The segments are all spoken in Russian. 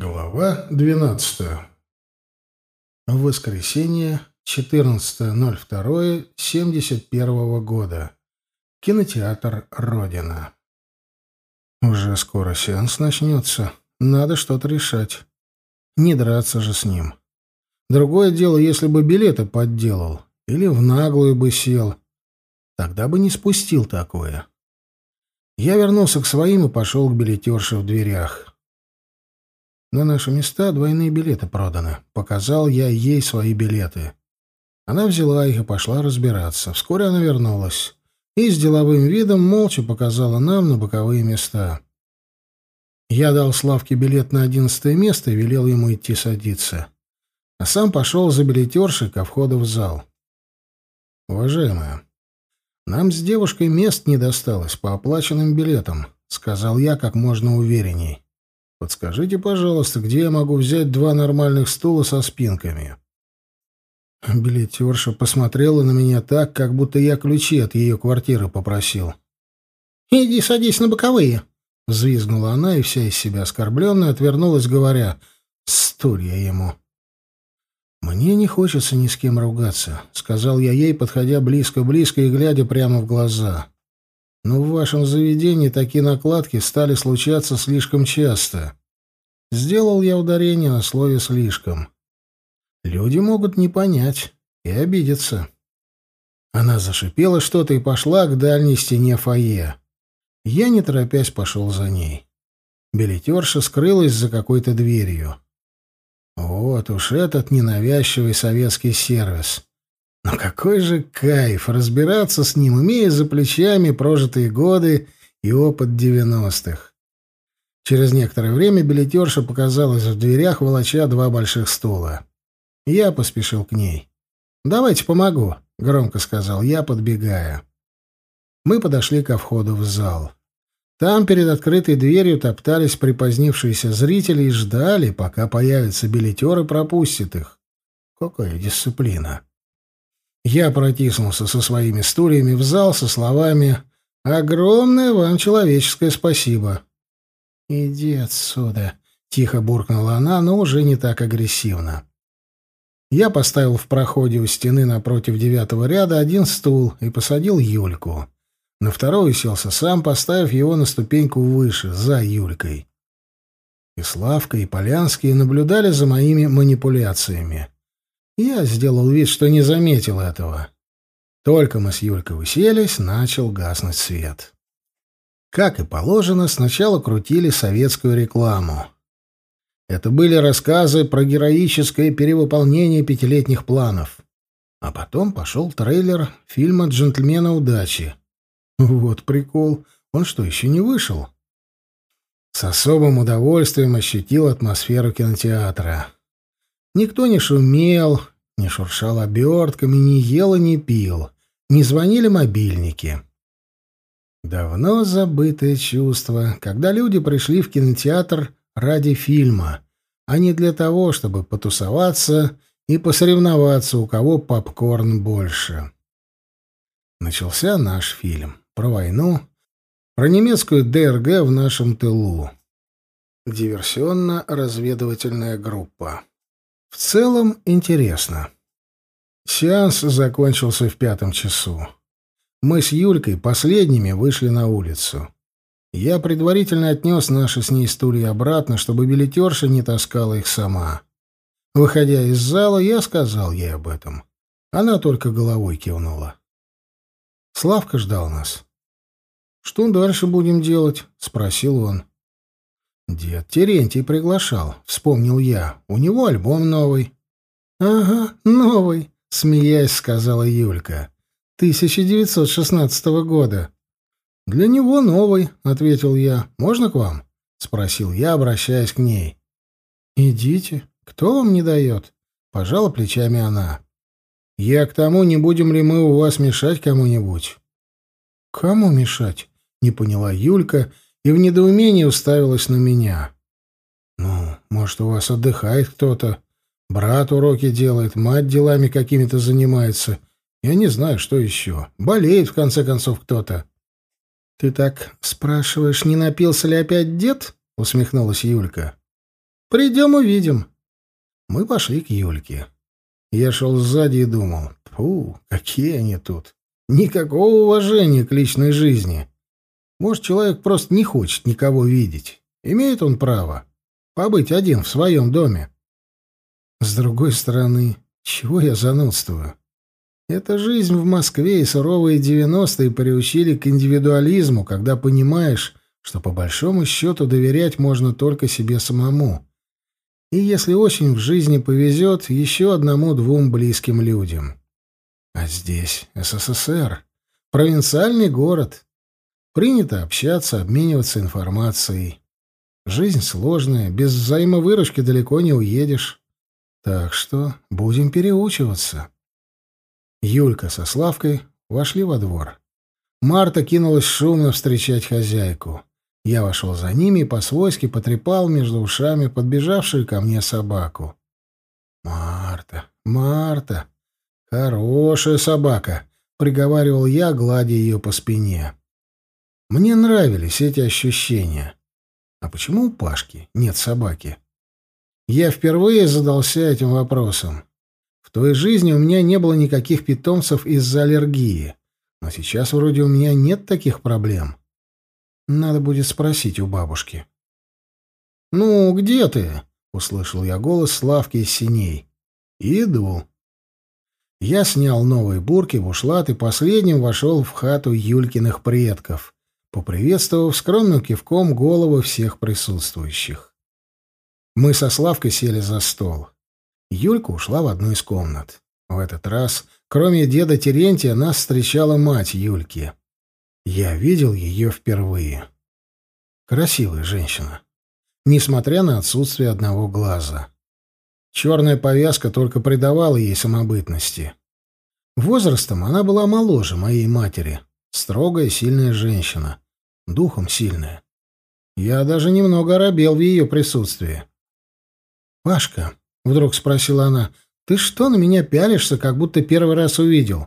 Глава 12. В воскресенье, 14.02.71 года. Кинотеатр «Родина». Уже скоро сеанс начнется. Надо что-то решать. Не драться же с ним. Другое дело, если бы билеты подделал. Или в наглую бы сел. Тогда бы не спустил такое. Я вернулся к своим и пошел к билетерше в дверях. На наши места двойные билеты проданы. Показал я ей свои билеты. Она взяла их и пошла разбираться. Вскоре она вернулась и с деловым видом молча показала нам на боковые места. Я дал Славке билет на 11 место и велел ему идти садиться. А сам пошел за билетершей ко входу в зал. «Уважаемая, нам с девушкой мест не досталось по оплаченным билетам», — сказал я как можно уверенней. «Подскажите, пожалуйста, где я могу взять 2 нормальных стула со спинками?» Билетерша посмотрела на меня так, как будто я ключи от ее квартиры попросил. «Иди садись на боковые», — взвизгнула она и вся из себя оскорбленная отвернулась, говоря: «Стулья ему». «Мне не хочется ни с кем ругаться», — сказал я ей, подходя близко-близко и глядя прямо в глаза. «Но в вашем заведении такие накладки стали случаться слишком часто». Сделал я ударение на слове «слишком». Люди могут не понять и обидеться. Она зашипела что-то и пошла к дальней стене фойе. Я, не торопясь, пошел за ней. Билетерша скрылась за какой-то дверью. Вот уж этот ненавязчивый советский сервис. Но какой же кайф разбираться с ним, имея за плечами прожитые годы и опыт 90-х. Через некоторое время билетерша показалась в дверях, волоча 2 больших стула. Я поспешил к ней. «Давайте помогу», — громко сказал я, подбегая. Мы подошли ко входу в зал. Там перед открытой дверью топтались припозднившиеся зрители и ждали, пока появятся билетеры и пропустят их. Какая дисциплина! Я протиснулся со своими стульями в зал со словами «Огромное вам человеческое спасибо». «Иди отсюда», — тихо буркнула она, но уже не так агрессивно. Я поставил в проходе у стены напротив 9-го ряда 1 стул и посадил Юльку. На второй уселся сам, поставив его на ступеньку выше, за Юлькой. И Славка, и Полянский наблюдали за моими манипуляциями. Я сделал вид, что не заметил этого. Только мы с Юлькой уселись, начал гаснуть свет. Как и положено, сначала крутили советскую рекламу. Это были рассказы про героическое перевыполнение 5-летних планов. А потом пошел трейлер фильма «Джентльмены удачи». Вот прикол. Он что, еще не вышел? С особым удовольствием ощутил атмосферу кинотеатра. Никто не шумел, не шуршал обертками, не ел и не пил. Не звонили мобильники. Давно забытое чувство, когда люди пришли в кинотеатр ради фильма, а не для того, чтобы потусоваться и посоревноваться, у кого попкорн больше. Начался наш фильм про войну, про немецкую ДРГ в нашем тылу. Диверсионно-разведывательная группа. В целом интересно. Сеанс закончился в 5 часу. Мы с Юлькой последними вышли на улицу. Я предварительно отнес наши с ней стулья обратно, чтобы билетерша не таскала их сама. Выходя из зала, я сказал ей об этом. Она только головой кивнула. Славка ждал нас. «Что дальше будем делать?» — спросил он. «Дед Терентий приглашал», — вспомнил я. «У него альбом новый». «Ага, новый», — смеясь сказала Юлька. 1916 года. «Для него новый», — ответил я. «Можно к вам?» — спросил я, обращаясь к ней. «Идите. Кто вам не дает?» — пожала плечами она. «Я к тому, не будем ли мы у вас мешать кому-нибудь». «Кому мешать?» — не поняла Юлька и в недоумении уставилась на меня. «Ну, может, у вас отдыхает кто-то? Брат уроки делает, мать делами какими-то занимается. Я не знаю, что еще. Болеет, в конце концов, кто-то». «Ты так спрашиваешь, не напился ли опять дед?» — усмехнулась Юлька. Придем, увидим». Мы пошли к Юльке. Я шел сзади и думал: фу, какие они тут. Никакого уважения к личной жизни. Может, человек просто не хочет никого видеть. Имеет он право побыть один в своем доме. С другой стороны, чего я занудствую? Эта жизнь в Москве и суровые 90-е приучили к индивидуализму, когда понимаешь, что по большому счету доверять можно только себе самому. И если очень в жизни повезет, еще одному-двум близким людям. А здесь СССР, провинциальный город. Принято общаться, обмениваться информацией. Жизнь сложная, без взаимовыручки далеко не уедешь. Так что будем переучиваться. Юлька со Славкой вошли во двор. Марта кинулась шумно встречать хозяйку. Я вошел за ними и по-свойски потрепал между ушами подбежавшую ко мне собаку. «Марта, Марта, хорошая собака», — приговаривал я, гладя ее по спине. Мне нравились эти ощущения. А почему у Пашки нет собаки? Я впервые задался этим вопросом. В той жизни у меня не было никаких питомцев из-за аллергии, но сейчас вроде у меня нет таких проблем. Надо будет спросить у бабушки. «Ну, где ты?» — услышал я голос Славки из синей. «Иду». Я снял новые бурки, бушлат и последним вошел в хату Юлькиных предков, поприветствовав скромным кивком головы всех присутствующих. Мы со Славкой сели за стол. Юлька ушла в одну из комнат. В этот раз, кроме деда Терентия, нас встречала мать Юльки. Я видел ее впервые. Красивая женщина, несмотря на отсутствие одного глаза. Черная повязка только придавала ей самобытности. Возрастом она была моложе моей матери. Строгая, сильная женщина. Духом сильная. Я даже немного оробел в ее присутствии. «Пашка», — вдруг спросила она, — «ты что на меня пялишься, как будто первый раз увидел?»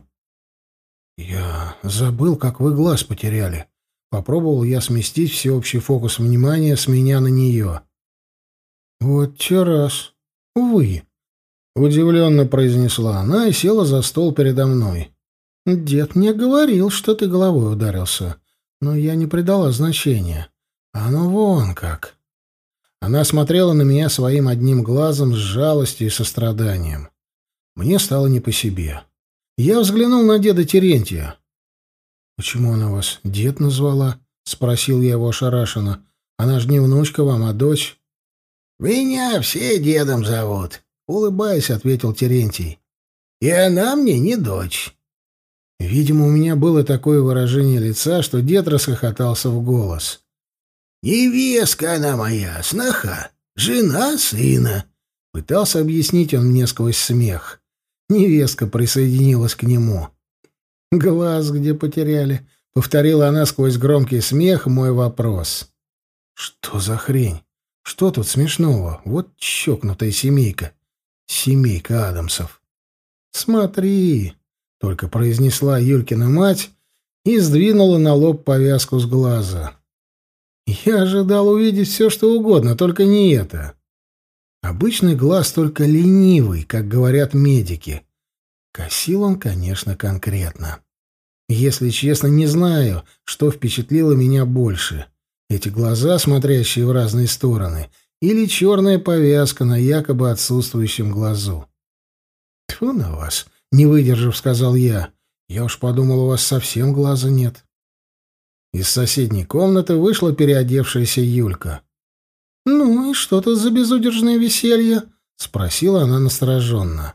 «Я забыл, как вы глаз потеряли». Попробовал я сместить всеобщий фокус внимания с меня на нее. «Вот те раз. Вы», — удивленно произнесла она и села за стол передо мной. «Дед мне говорил, что ты головой ударился, но я не придала значения. А ну вон как». Она смотрела на меня своим одним глазом с жалостью и состраданием. Мне стало не по себе. Я взглянул на деда Терентия. «Почему она вас дед назвала?» — спросил я его ошарашенно. «Она же не внучка вам, а дочь». «Меня все дедом зовут», — улыбаясь, ответил Терентий. «И она мне не дочь». Видимо, у меня было такое выражение лица, что дед расхохотался в голос. «Невестка она моя, сноха, жена сына», — пытался объяснить он мне сквозь смех. Невестка присоединилась к нему. «Глаз где потеряли?» — повторила она сквозь громкий смех мой вопрос. «Что за хрень? Что тут смешного? Вот чокнутая семейка. Семейка Адамсов». «Смотри», — только произнесла Юлькина мать и сдвинула на лоб повязку с глаза. Я ожидал увидеть все, что угодно, только не это. Обычный глаз только ленивый, как говорят медики. Косил он, конечно, конкретно. Если честно, не знаю, что впечатлило меня больше. Эти глаза, смотрящие в разные стороны, или черная повязка на якобы отсутствующем глазу. «Тьфу на вас!» — не выдержав, сказал я. «Я уж подумал, у вас совсем глаза нет». Из соседней комнаты вышла переодевшаяся Юлька. «Ну и что тут за безудержное веселье?» — спросила она настороженно.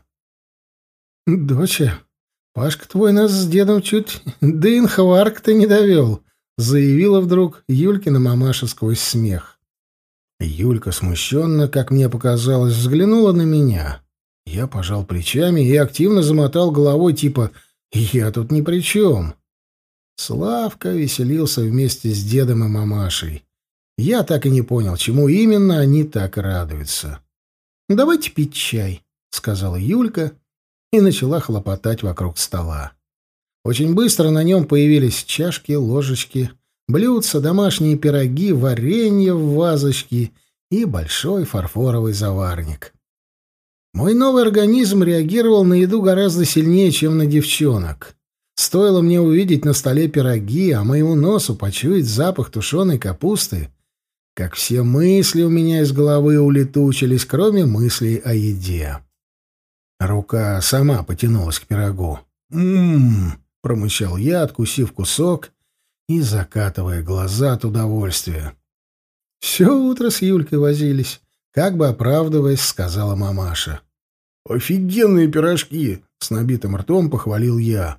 «Доча, Пашка твой нас с дедом чуть до инхваркта не довел», — заявила вдруг Юлькина мамаша сквозь смех. Юлька смущенно, как мне показалось, взглянула на меня. Я пожал плечами и активно замотал головой, типа «я тут ни при чем». Славка веселился вместе с дедом и мамашей. Я так и не понял, чему именно они так радуются. «Давайте пить чай», — сказала Юлька и начала хлопотать вокруг стола. Очень быстро на нем появились чашки, ложечки, блюдца, домашние пироги, варенье в вазочке и большой фарфоровый заварник. Мой новый организм реагировал на еду гораздо сильнее, чем на девчонок. Стоило мне увидеть на столе пироги, а моему носу почуять запах тушеной капусты, как все мысли у меня из головы улетучились, кроме мыслей о еде. Рука сама потянулась к пирогу. Промычал я, откусив кусок и закатывая глаза от удовольствия. «Все утро с Юлькой возились», — как бы оправдываясь, сказала мамаша. «Офигенные пирожки!» — с набитым ртом похвалил я.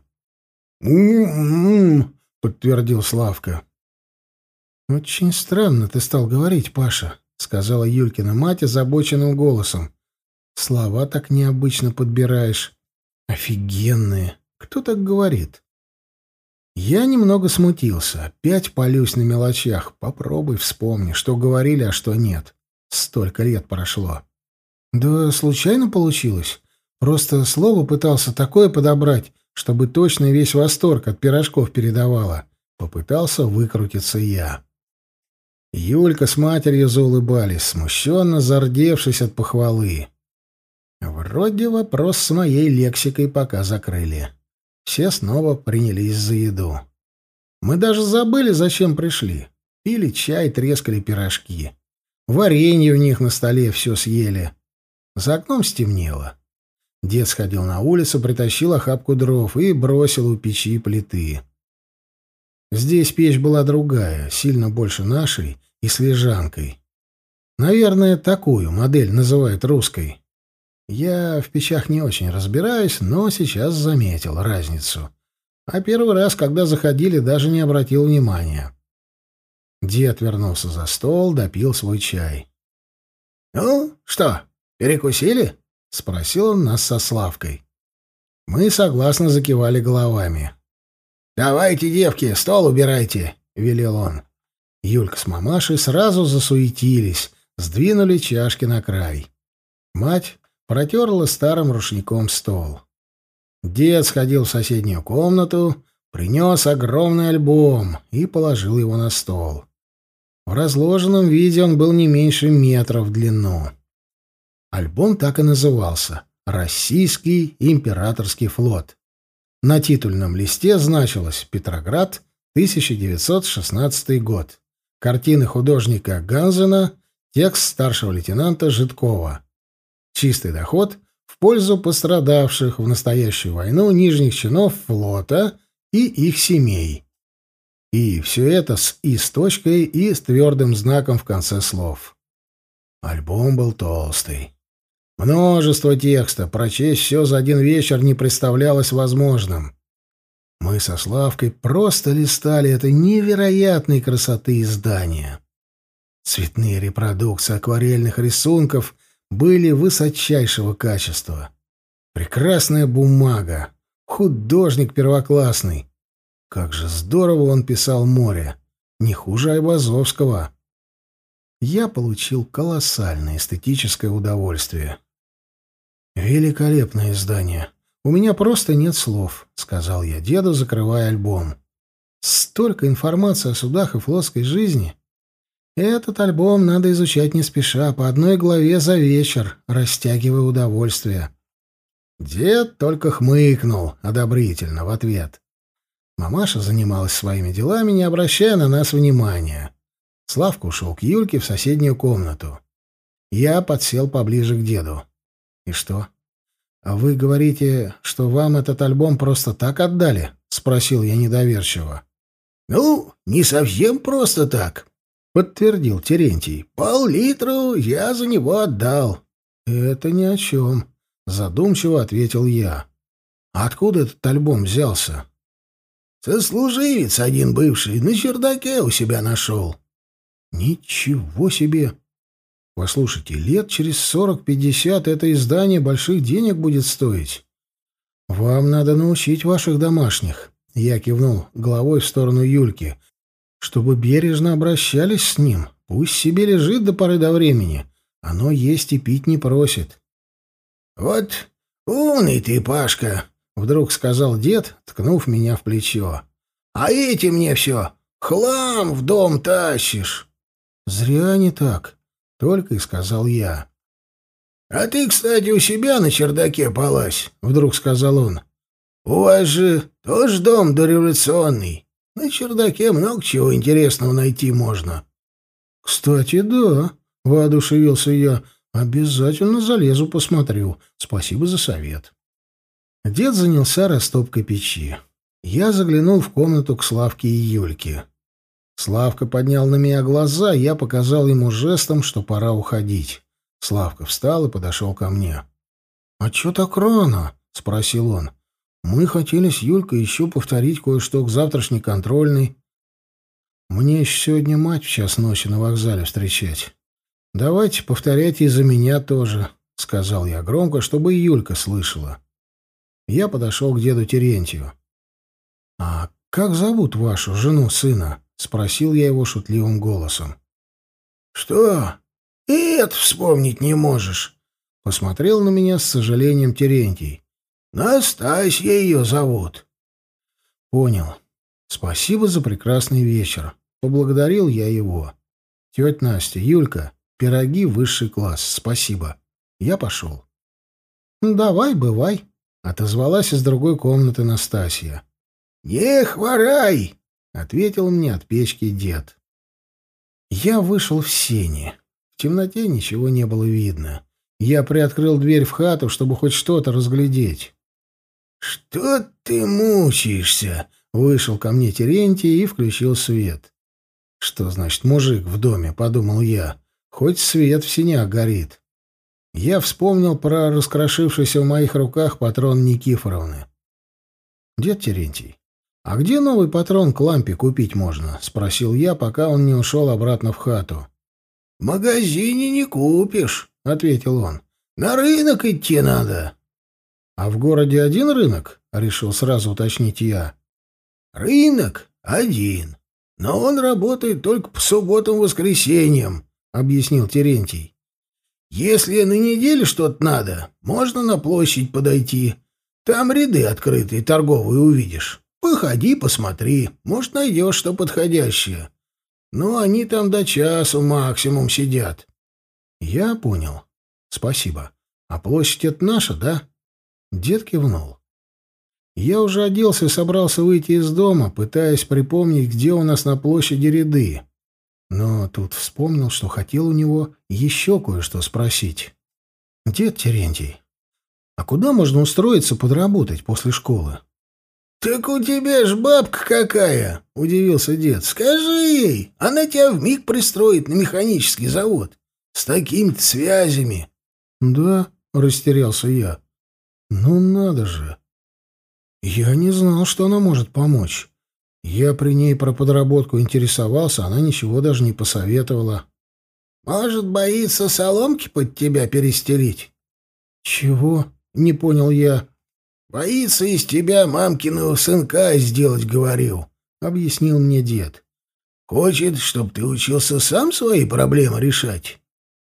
Подтвердил Славка. «Очень странно ты стал говорить, Паша», — сказала Юлькина мать озабоченным голосом. «Слова так необычно подбираешь. Офигенные. Кто так говорит?» Я немного смутился. Опять палюсь на мелочах. Попробуй вспомни, что говорили, а что нет. Столько лет прошло. «Да случайно получилось. Просто слово пытался такое подобрать, чтобы точно весь восторг от пирожков передавало». Попытался выкрутиться я. Юлька с матерью заулыбались, смущенно зардевшись от похвалы. Вроде вопрос с моей лексикой пока закрыли. Все снова принялись за еду. Мы даже забыли, зачем пришли. Пили чай, трескали пирожки. Варенье у них на столе все съели. За окном стемнело. Дед сходил на улицу, притащил охапку дров и бросил у печи плиты. Здесь печь была другая, сильно больше нашей и с лежанкой. Наверное, такую модель называют русской. Я в печах не очень разбираюсь, но сейчас заметил разницу. А первый раз, когда заходили, даже не обратил внимания. Дед вернулся за стол, допил свой чай. «Ну, что, перекусили?» — спросил он нас со Славкой. Мы согласно закивали головами. «Давайте, девки, стол убирайте», — велел он. Юлька с мамашей сразу засуетились, сдвинули чашки на край. Мать протерла старым рушником стол. Дед сходил в соседнюю комнату, принес огромный альбом и положил его на стол. В разложенном виде он был не меньше метра в длину. Альбом так и назывался «Российский императорский флот». На титульном листе значилось «Петроград, 1916 год». Картины художника Ганзена, текст старшего лейтенанта Житкова. Чистый доход в пользу пострадавших в настоящую войну нижних чинов флота и их семей. И все это с «и» с точкой и с твердым знаком в конце слов. Альбом был толстый. Множество текста, прочесть все за один вечер не представлялось возможным. Мы со Славкой просто листали это невероятной красоты издание. Цветные репродукции акварельных рисунков были высочайшего качества. Прекрасная бумага, художник первоклассный. Как же здорово он писал море, не хуже Айвазовского. Я получил колоссальное эстетическое удовольствие. «Великолепное издание. У меня просто нет слов», — сказал я деду, закрывая альбом. «Столько информации о судах и флотской жизни. Этот альбом надо изучать не спеша, по одной главе за вечер, растягивая удовольствие». Дед только хмыкнул одобрительно в ответ. Мамаша занималась своими делами, не обращая на нас внимания. Славка ушел к Юльке в соседнюю комнату. Я подсел поближе к деду. «И что? А вы говорите, что вам этот альбом просто так отдали?» — спросил я недоверчиво. «Ну, не совсем просто так», — подтвердил Терентий. «Пол-литру я за него отдал». «Это ни о чем», — задумчиво ответил я. «А откуда этот альбом взялся?» «Сослуживец один бывший на чердаке у себя нашел». «Ничего себе! Послушайте, лет через 40-50 это издание больших денег будет стоить. Вам надо научить ваших домашних», — я кивнул головой в сторону Юльки, «чтобы бережно обращались с ним. Пусть себе лежит до поры до времени. Оно есть и пить не просит». «Вот умный ты, Пашка», — вдруг сказал дед, ткнув меня в плечо. «А эти мне все хлам в дом тащишь». «Зря не так. — только и сказал я. «А ты, кстати, у себя на чердаке полазь», — вдруг сказал он. «У вас же тоже дом дореволюционный. На чердаке много чего интересного найти можно». «Кстати, да», — воодушевился я. «Обязательно залезу, посмотрю. Спасибо за совет». Дед занялся растопкой печи. Я заглянул в комнату к Славке и Юльке. Славка поднял на меня глаза, я показал ему жестом, что пора уходить. Славка встал и подошел ко мне. «А чё так рано?» — спросил он. «Мы хотели с Юлькой еще повторить кое-что к завтрашней контрольной. Мне еще сегодня мать в час ночи на вокзале встречать. Давайте повторяйте и за меня тоже», — сказал я громко, чтобы и Юлька слышала. Я подошел к деду Терентию. «А как зовут вашу жену сына?» — спросил я его шутливым голосом. «Что? И это вспомнить не можешь?» — посмотрел на меня с сожалением Терентий. «Настасья ее зовут». «Понял. Спасибо за прекрасный вечер». Поблагодарил я его. «Тетя Настя, Юлька, пироги высший класс. Спасибо. Я пошел». «Давай, бывай», — отозвалась из другой комнаты Настасья. «Не хворай!» — ответил мне от печки дед. Я вышел в сени. В темноте ничего не было видно. Я приоткрыл дверь в хату, чтобы хоть что-то разглядеть. «Что ты мучаешься?» — вышел ко мне Терентий и включил свет. «Что значит мужик в доме?» — подумал я. «Хоть свет в сенях горит». Я вспомнил про раскрошившийся в моих руках патрон Никифоровны. «Дед Терентий, а где новый патрон к лампе купить можно?» — спросил я, пока он не ушел обратно в хату. «В магазине не купишь», — ответил он. «На рынок идти надо». «А в городе один рынок?» — решил сразу уточнить я. «Рынок один, но он работает только по субботам-воскресеньям», — объяснил Терентий. «Если на неделе что-то надо, можно на площадь подойти. Там ряды открытые, торговые увидишь. Походи, посмотри, может, найдешь что подходящее. Но они там до часу максимум сидят». «Я понял. Спасибо. А площадь — это наша, да?» Дед кивнул. Я уже оделся и собрался выйти из дома, пытаясь припомнить, где у нас на площади ряды. Но тут вспомнил, что хотел у него еще кое-что спросить. «Дед Терентий, а куда можно устроиться подработать после школы?» «Так у тебя ж бабка какая!» — удивился дед. «Скажи ей, она тебя вмиг пристроит на механический завод. С такими-то связями». «Да», — растерялся я. «Ну надо же! Я не знал, что она может помочь. Я при ней про подработку интересовался, она ничего даже не посоветовала». «Может, боится соломки под тебя перестелить?» «Чего?» — не понял я. «Боится из тебя мамкиного сынка сделать, говорил», — объяснил мне дед. «Хочет, чтобы ты учился сам свои проблемы решать».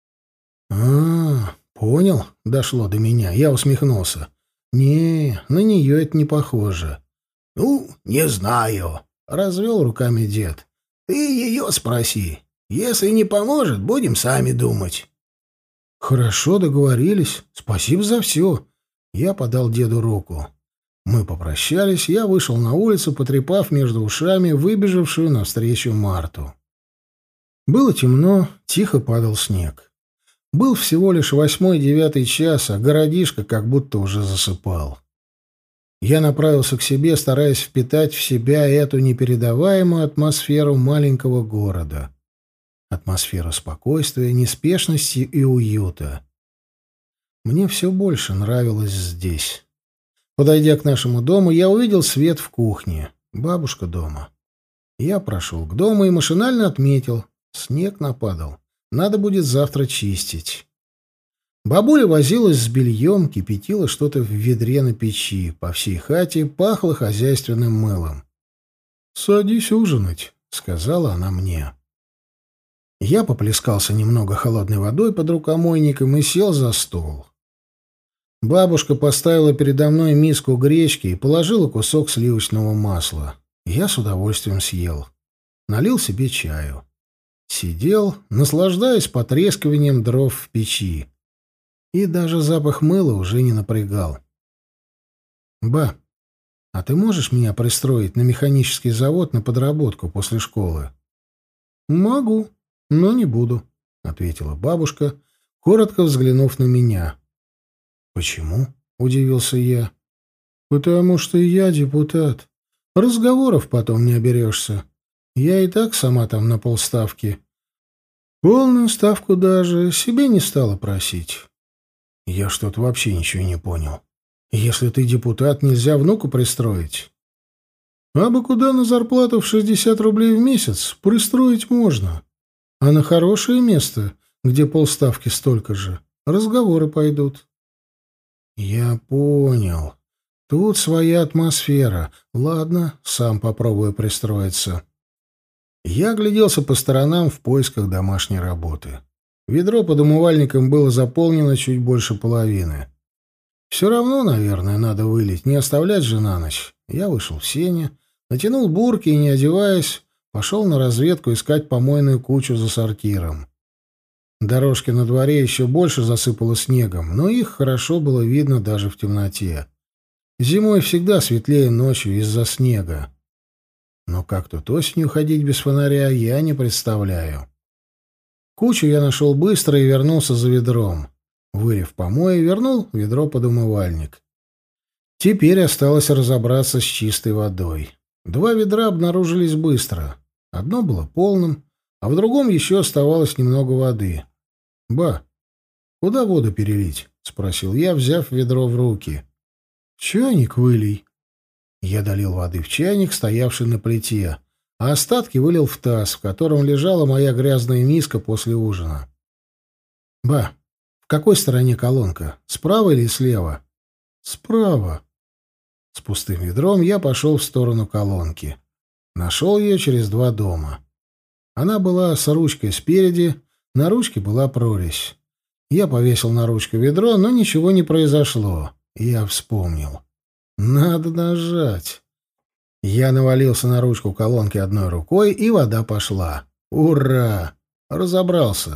Понял, дошло до меня. Я усмехнулся. Не, на нее это не похоже. «Ну, не знаю», — развел руками дед. «Ты ее спроси. Если не поможет, будем сами думать». «Хорошо, договорились. Спасибо за все». Я подал деду руку. Мы попрощались, я вышел на улицу, потрепав между ушами выбежавшую навстречу Марту. Было темно, тихо падал снег. Был всего лишь 8-9 час, а городишко как будто уже засыпал. Я направился к себе, стараясь впитать в себя эту непередаваемую атмосферу маленького города. Атмосферу спокойствия, неспешности и уюта. Мне все больше нравилось здесь. Подойдя к нашему дому, я увидел свет в кухне. Бабушка дома. Я прошел к дому и машинально отметил. Снег нападал. Надо будет завтра чистить. Бабуля возилась с бельем, кипятила что-то в ведре на печи. По всей хате пахло хозяйственным мылом. «Садись ужинать», — сказала она мне. Я поплескался немного холодной водой под рукомойником и сел за стол. Бабушка поставила передо мной миску гречки и положила кусок сливочного масла. Я с удовольствием съел. Налил себе чаю. Сидел, наслаждаясь потрескиванием дров в печи. И даже запах мыла уже не напрягал. «Ба, а ты можешь меня пристроить на механический завод на подработку после школы?» «Могу, но не буду», — ответила бабушка, коротко взглянув на меня. «Почему?» — удивился я. «Потому что я депутат. Разговоров потом не оберешься. Я и так сама там на полставки. Полную ставку даже себе не стала просить». «Я что-то вообще ничего не понял. Если ты депутат, нельзя внуку пристроить?» «А бы куда на зарплату в 60 рублей в месяц пристроить можно. А на хорошее место, где полставки столько же, разговоры пойдут». «Я понял. Тут своя атмосфера. Ладно, сам попробую пристроиться». Я огляделся по сторонам в поисках домашней работы. Ведро под умывальником было заполнено чуть больше половины. Все равно, наверное, надо вылить, не оставлять же на ночь. Я вышел в сене, натянул бурки и, не одеваясь, пошел на разведку искать помойную кучу за сортиром. Дорожки на дворе еще больше засыпало снегом, но их хорошо было видно даже в темноте. Зимой всегда светлее ночью из-за снега. Но как тут осенью ходить без фонаря, я не представляю. Кучу я нашел быстро и вернулся за ведром. Вырыв помои, вернул ведро под умывальник. Теперь осталось разобраться с чистой водой. 2 ведра обнаружились быстро. Одно было полным, а в другом еще оставалось немного воды. «Ба, куда воду перелить?» — спросил я, взяв ведро в руки. «Чайник вылей». Я долил воды в чайник, стоявший на плите, а остатки вылил в таз, в котором лежала моя грязная миска после ужина. «Ба, в какой стороне колонка? Справа или слева?» «Справа». С пустым ведром я пошел в сторону колонки. Нашел ее через 2 дома. Она была с ручкой спереди, на ручке была прорезь. Я повесил на ручку ведро, но ничего не произошло. Я вспомнил. Надо нажать. Я навалился на ручку колонки одной рукой, и вода пошла. Ура! Разобрался.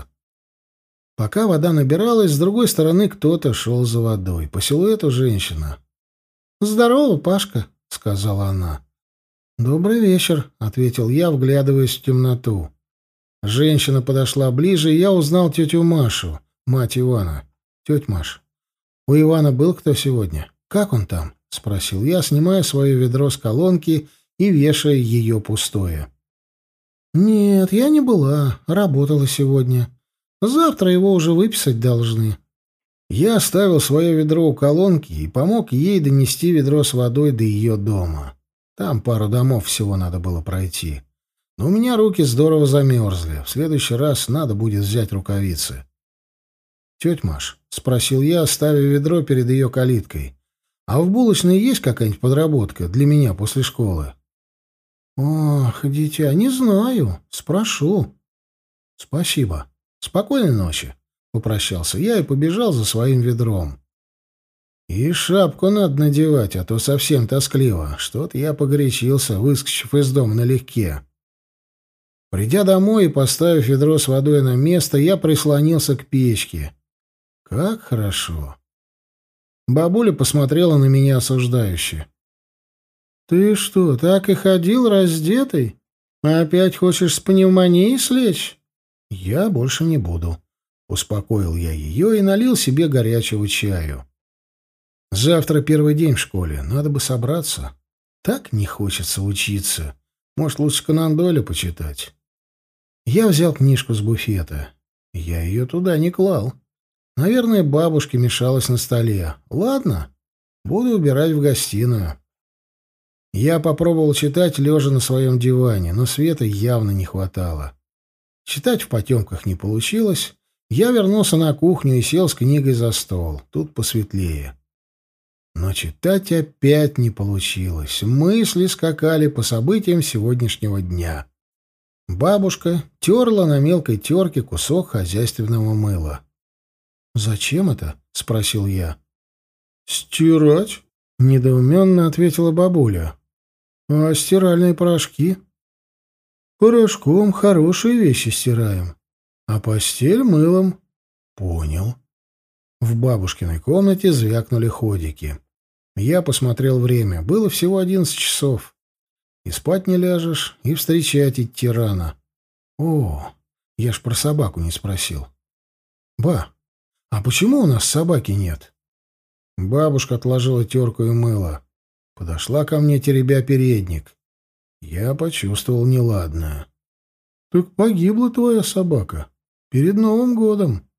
Пока вода набиралась, с другой стороны кто-то шел за водой. По силуэту женщина. «Здорово, Пашка», — сказала она. «Добрый вечер», — ответил я, вглядываясь в темноту. Женщина подошла ближе, и я узнал тетю Машу, мать Ивана. «Тетя Маш, у Ивана был кто сегодня? Как он там?» — спросил я, снимая свое ведро с колонки и вешая ее пустое. «Нет, я не была, работала сегодня. Завтра его уже выписать должны». Я оставил свое ведро у колонки и помог ей донести ведро с водой до ее дома. Там пару домов всего надо было пройти. Но у меня руки здорово замерзли. В следующий раз надо будет взять рукавицы. «Тетя Маш», — спросил я, оставив ведро перед ее калиткой, «а в булочной есть какая-нибудь подработка для меня после школы?» «Ох, дитя, не знаю. Спрошу». «Спасибо. Спокойной ночи», — попрощался я и побежал за своим ведром. «И шапку надо надевать, а то совсем тоскливо. Что-то я погорячился, выскочив из дома налегке». Придя домой и поставив ведро с водой на место, я прислонился к печке. Как хорошо. Бабуля посмотрела на меня осуждающе. «Ты что, так и ходил раздетый? Опять хочешь с пневмонией слечь?» «Я больше не буду», — успокоил я ее и налил себе горячего чаю. «Завтра первый день в школе, надо бы собраться. Так не хочется учиться. Может, лучше Конан Дойля почитать?» Я взял книжку с буфета. Я ее туда не клал. Наверное, бабушке мешалась на столе. Ладно, буду убирать в гостиную. Я попробовал читать, лежа на своем диване, но света явно не хватало. Читать в потемках не получилось. Я вернулся на кухню и сел с книгой за стол. Тут посветлее. Но читать опять не получилось. Мысли скакали по событиям сегодняшнего дня. Бабушка терла на мелкой терке кусок хозяйственного мыла. «Зачем это?» — спросил я. «Стирать?» — недоуменно ответила бабуля. «А стиральные порошки?» Порошком хорошие вещи стираем, а постель мылом. Понял. В бабушкиной комнате звякнули ходики. Я посмотрел время. Было всего 11 часов. И спать не ляжешь, и встречать идти рано. О, я ж про собаку не спросил. Ба, а почему у нас собаки нет? Бабушка отложила терку и мыло. Подошла ко мне, теребя передник. Я почувствовал неладное. — Так погибла твоя собака. Перед Новым годом.